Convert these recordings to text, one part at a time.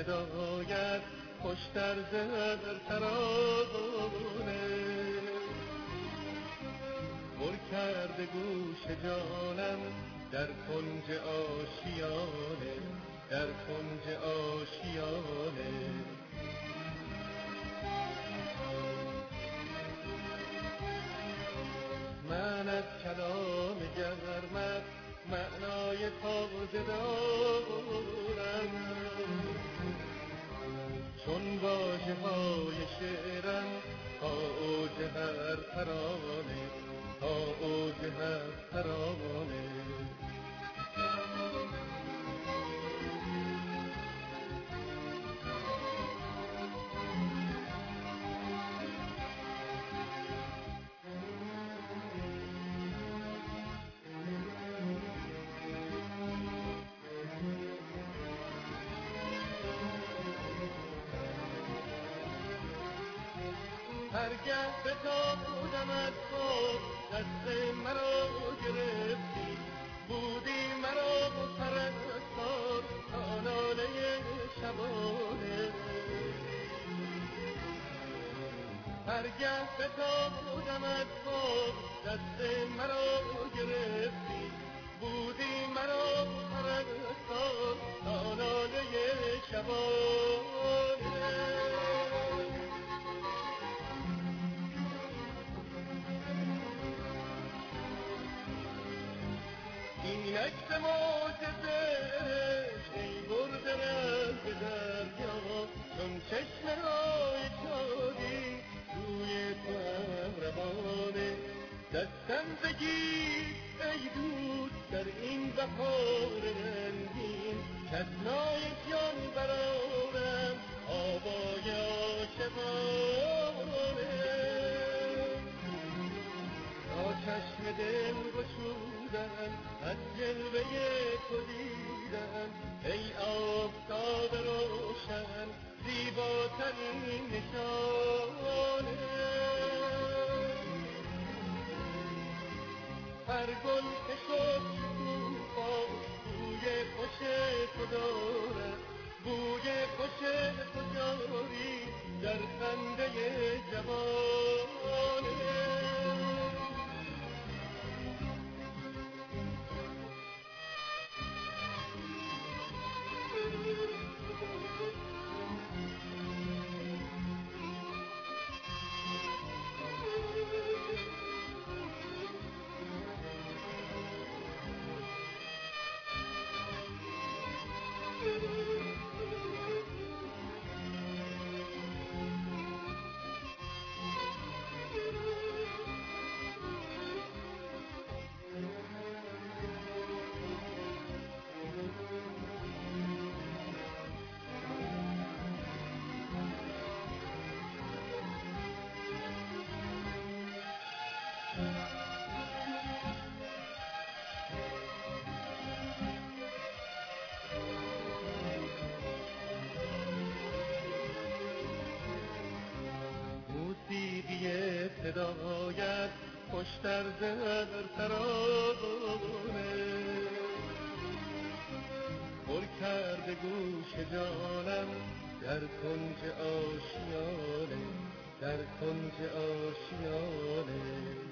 صدایت خوشتر زر ترانه پر کرده گوش جانم در کنج آشیانه در کنج آشیانه من از کلام گرمت معنای تازه دارم چون واژه های شعرم تا اوج هر ترانه تا اوج هر ترانه هرگه به تابودم از خود دست مرا گرفتی بودی مرا پرستار تا ناله شبانه هرگه به تابودم از خود دست مرا گرفتی بودی مرا پرستار تا ناله شبانه اینک به معجزه ای برده رنگ دریا چون چشمه‌های شادی روی تو هم روانه دستم بگیر ای دوست در این بهار رنگین چشمای جان برارم آوای عاشقانه تا چشم دل گشودم از جلوه تو دیدم ای آفتاب روشن زیباترین نشانه هر گل که شد شکوفا بوی خوش تو دارد بوی خوش تو جاری در خنده جوانه موسیقی صدایت خوشتر زر ترانه پر کرده گوش جانم در کنج آشیانه در کنج آشیانه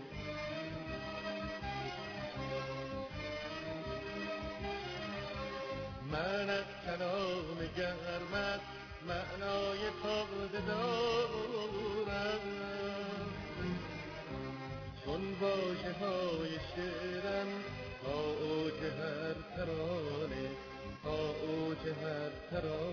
من از کلام گرمت معنای تازه دارم چون واژه های شعرم تا اوج هر ترانه تا اوج هر ترانه